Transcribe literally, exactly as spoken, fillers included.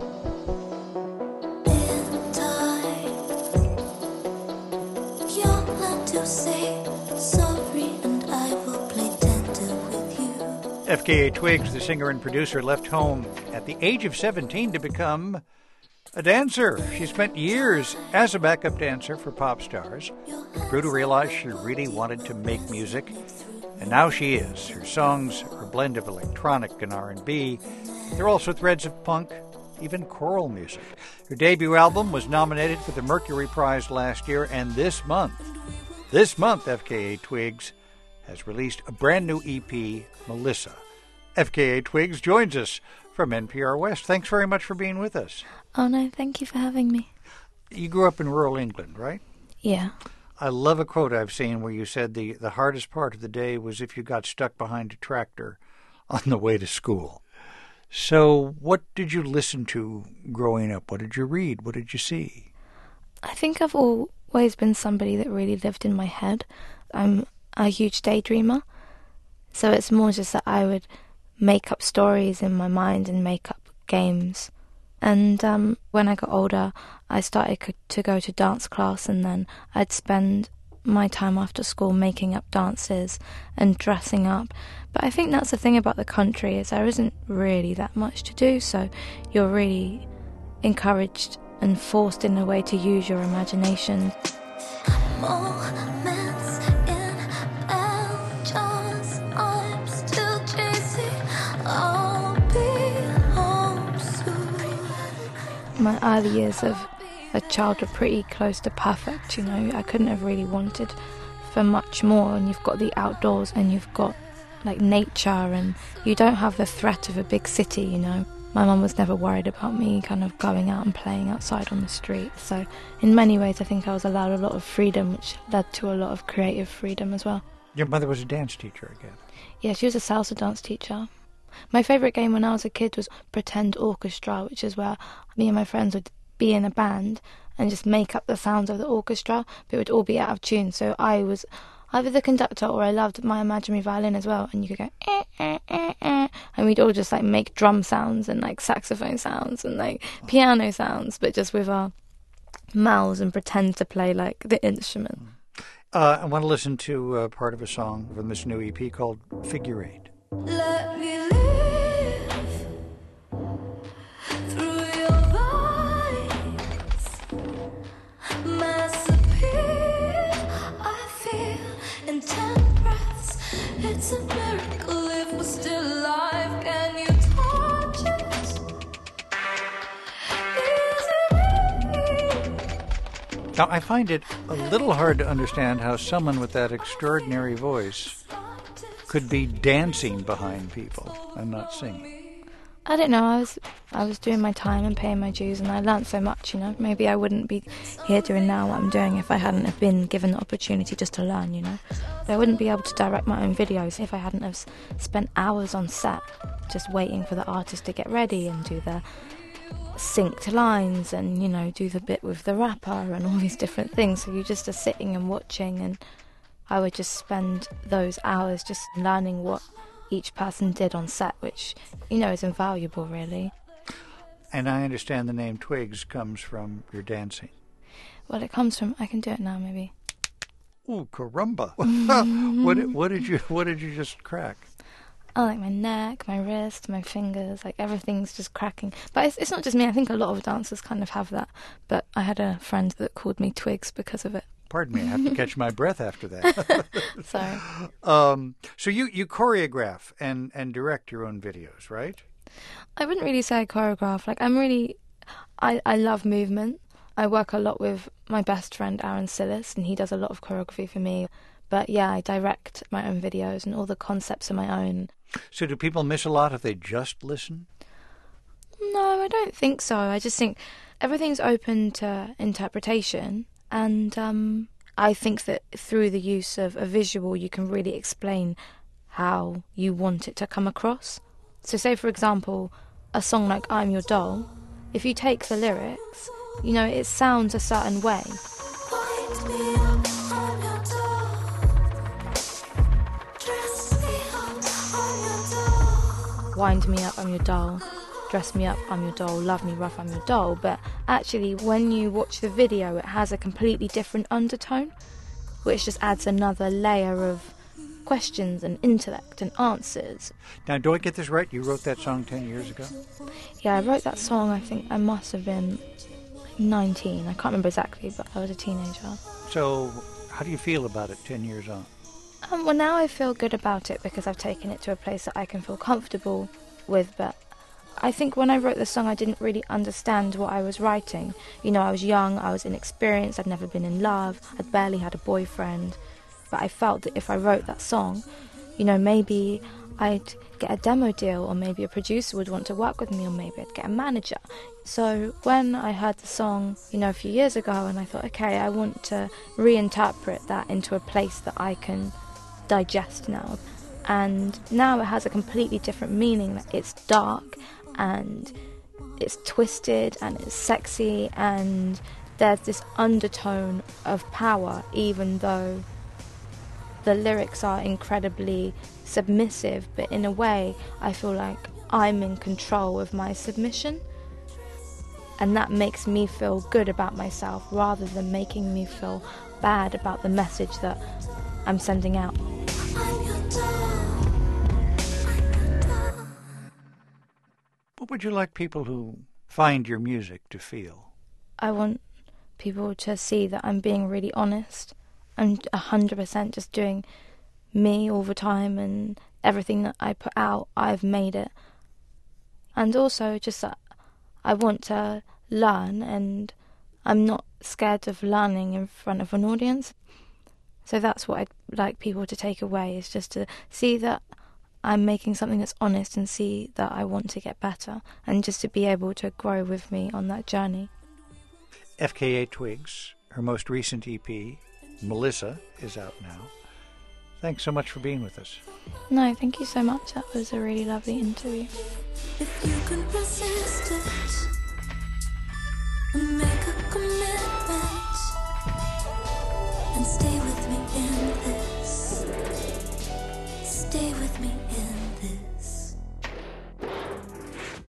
F K A Twigs, the singer and producer, left home at the age of seventeen to become a dancer. She spent years as a backup dancer for pop stars. Grew to realize she really wanted to make music, and now she is. Her songs are a blend of electronic and R and B. They're also threads of punk, even choral music. Her debut album was nominated for the Mercury Prize last year, and this month, this month, F K A Twigs has released a brand new E P, Melissa. F K A Twigs joins us from N P R West. Thanks very much for being with us. Oh, no, thank you for having me. You grew up in rural England, right? Yeah. I love a quote I've seen where you said the, the hardest part of the day was if you got stuck behind a tractor on the way to school. So what did you listen to growing up? What did you read? What did you see? I think I've always been somebody that really lived in my head. I'm a huge daydreamer, so it's more just that I would make up stories in my mind and make up games. And um, when I got older, I started to go to dance class, and then I'd spend my time after school making up dances and dressing up. But I think that's the thing about the country, is there isn't really that much to do, so you're really encouraged and forced in a way to use your imagination. Moments in Belgium, I'm still chasing. I'll be home soon. My early years of a child were pretty close to perfect, you know. I couldn't have really wanted for much more, and you've got the outdoors and you've got like nature, and you don't have the threat of a big city, you know. My mum was never worried about me kind of going out and playing outside on the street. So in many ways I think I was allowed a lot of freedom, which led to a lot of creative freedom as well. Your mother was a dance teacher again? Yeah, she was a salsa dance teacher. My favourite game when I was a kid was Pretend Orchestra, which is where me and my friends would be in a band and just make up the sounds of the orchestra, but it would all be out of tune. So I was either the conductor or I loved my imaginary violin as well, and you could go eh, eh, eh, eh, and we'd all just like make drum sounds and like saxophone sounds and like piano sounds, but just with our mouths, and pretend to play like the instrument. Uh, I want to listen to uh, part of a song from this new E P called Figure Eight. Let me live through your vines, masterpiece. I feel in ten breaths. It's a miracle if we're still alive. Can you touch it? Is it? Now, I find it a little hard to understand how someone with that extraordinary voice could be dancing behind people and not singing. I don't know, I was I was doing my time and paying my dues, and I learnt so much, you know. Maybe I wouldn't be here doing now what I'm doing if I hadn't have been given the opportunity just to learn, you know. I wouldn't be able to direct my own videos if I hadn't have spent hours on set just waiting for the artist to get ready and do the synced lines and, you know, do the bit with the rapper and all these different things. So you just are sitting and watching, and I would just spend those hours just learning what each person did on set, which, you know, is invaluable, really. And I understand the name Twigs comes from your dancing. Well, it comes from, I can do it now, maybe. Ooh, caramba! what did, what did you what did you just crack? Oh, like my neck, my wrist, my fingers, like everything's just cracking. But it's, it's not just me. I think a lot of dancers kind of have that. But I had a friend that called me Twigs because of it. Pardon me, I have to catch my breath after that. Sorry. Um, so you, you choreograph and, and direct your own videos, right? I wouldn't really say I choreograph. Like, I'm really... I, I love movement. I work a lot with my best friend, Aaron Sillis, and he does a lot of choreography for me. But yeah, I direct my own videos, and all the concepts are my own. So do people miss a lot if they just listen? No, I don't think so. I just think everything's open to interpretation. And um, I think that through the use of a visual, you can really explain how you want it to come across. So say, for example, a song like I'm Your Doll, if you take the lyrics, you know, it sounds a certain way. Wind me up, I'm your doll. dress me up, I'm your doll, love me rough, I'm your doll. But actually, when you watch the video, it has a completely different undertone, which just adds another layer of questions and intellect and answers. Now, do I get this right? You wrote that song ten years ago? Yeah, I wrote that song, I think I must have been nineteen. I can't remember exactly, but I was a teenager. So, how do you feel about it ten years on? Um, well, now I feel good about it because I've taken it to a place that I can feel comfortable with, but I think when I wrote the song I didn't really understand what I was writing. You know, I was young, I was inexperienced, I'd never been in love, I'd barely had a boyfriend, but I felt that if I wrote that song, you know, maybe I'd get a demo deal, or maybe a producer would want to work with me, or maybe I'd get a manager. So when I heard the song, you know, a few years ago, and I thought, okay, I want to reinterpret that into a place that I can digest now. And now it has a completely different meaning. It's dark and it's twisted and it's sexy, and there's this undertone of power, even though the lyrics are incredibly submissive. But in a way, I feel like I'm in control of my submission, and that makes me feel good about myself rather than making me feel bad about the message that I'm sending out. What would you like people who find your music to feel? I want people to see that I'm being really honest and one hundred percent just doing me all the time, and everything that I put out, I've made it. And also just that I want to learn, and I'm not scared of learning in front of an audience. So that's what I'd like people to take away, is just to see that I'm making something that's honest, and see that I want to get better, and just to be able to grow with me on that journey. F K A Twigs, her most recent E P, Melissa, is out now. Thanks so much for being with us. No, thank you so much. That was a really lovely interview. If you can resist it and make a commitment and stay with me in this, stay with me in this.